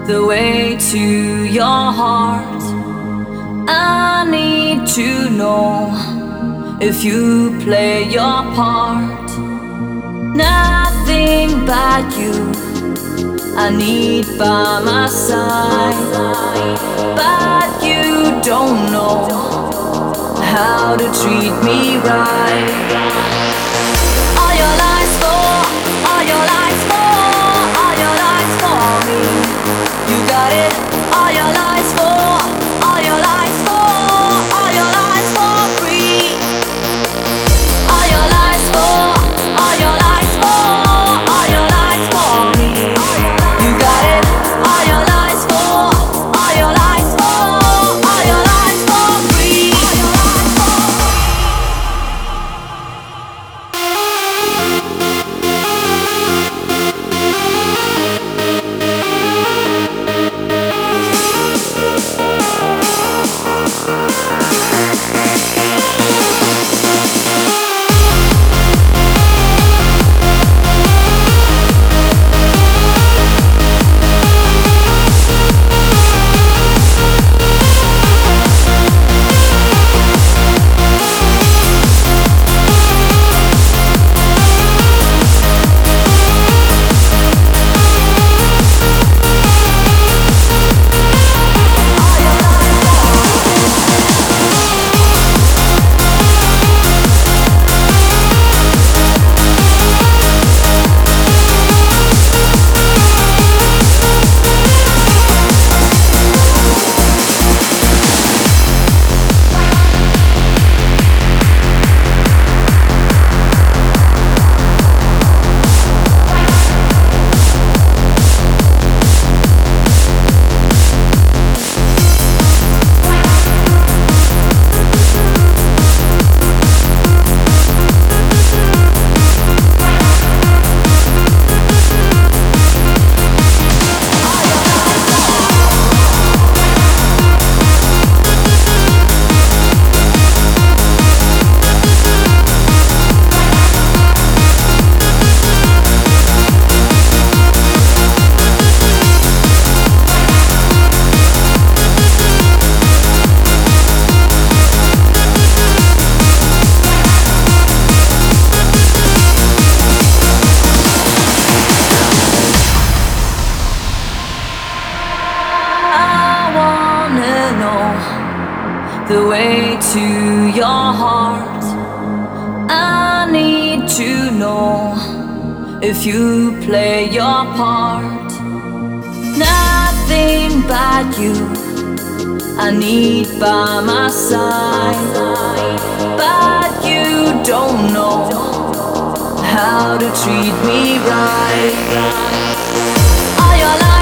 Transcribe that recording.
the way to your heart. I need to know if you play your part. Nothing but you I need by my side, but you don't know how to treat me right. All your lies for, all your lies for, all your lies for me. You got it. All your lies for, all your lies for, all your lies for free. All your lies for, all your lies for, all your lies for me. You got it. All your lies for, all your lies for, all your lies for free. The way to your heart. I need to know if you play your part. Nothing but you I need by my side, but you don't know how to treat me right. All your life